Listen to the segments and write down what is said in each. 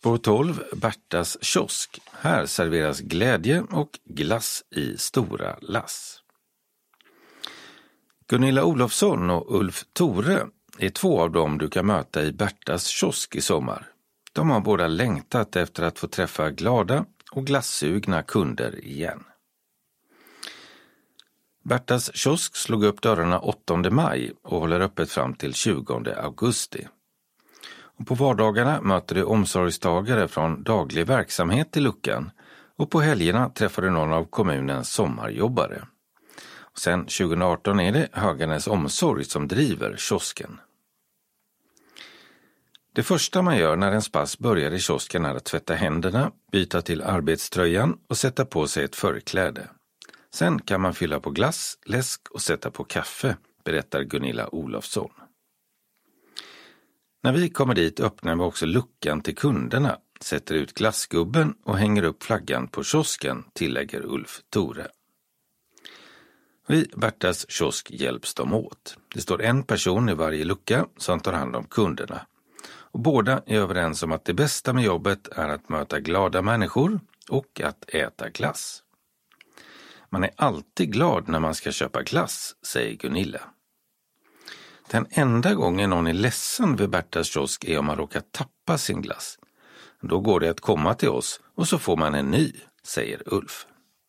Spår 12, Bertas kiosk. Här serveras glädje och glass i stora lass. Gunilla Olofsson och Ulf Tore är två av dem du kan möta i Bertas kiosk i sommar. De har båda längtat efter att få träffa glada och glassugna kunder igen. Bertas kiosk slog upp dörrarna 8 maj och håller öppet fram till 20 augusti. Och på vardagarna möter du omsorgstagare från daglig verksamhet i luckan och på helgerna träffar du någon av kommunens sommarjobbare. Och sen 2018 är det Höganäs Omsorg som driver kiosken. Det första man gör när en pass börjar i kiosken är att tvätta händerna, byta till arbetströjan och sätta på sig ett förkläde. Sen kan man fylla på glass, läsk och sätta på kaffe, berättar Gunilla Olofsson. När vi kommer dit öppnar vi också luckan till kunderna, sätter ut glassgubben och hänger upp flaggan på kiosken, tillägger Ulf Tore. Vid Bertas kiosk hjälps de åt. Det står en person i varje lucka som tar hand om kunderna. Och båda är överens om att det bästa med jobbet är att möta glada människor och att äta glass. Man är alltid glad när man ska köpa glass, säger Gunilla. Den enda gången någon är ledsen vid Bertas kiosk är om man råkar tappa sin glass. Då går det att komma till oss och så får man en ny, säger Ulf.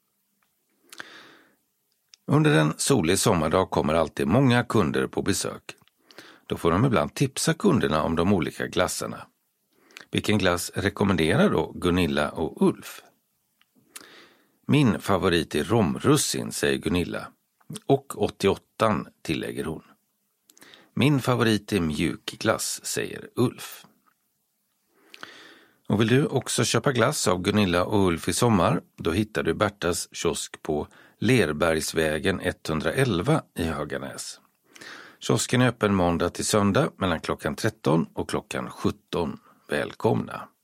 Under en solig sommardag kommer alltid många kunder på besök. Då får de ibland tipsa kunderna om de olika glassarna. Vilken glass rekommenderar då Gunilla och Ulf? Min favorit är romrussin, säger Gunilla. Och 88, tillägger hon. Min favorit är mjukglass, säger Ulf. Och vill du också köpa glass av Gunilla och Ulf i sommar, då hittar du Bertas kiosk på Lerbergsvägen 111 i Höganäs. Kiosken är öppen måndag till söndag mellan klockan 13 och klockan 17. Välkomna!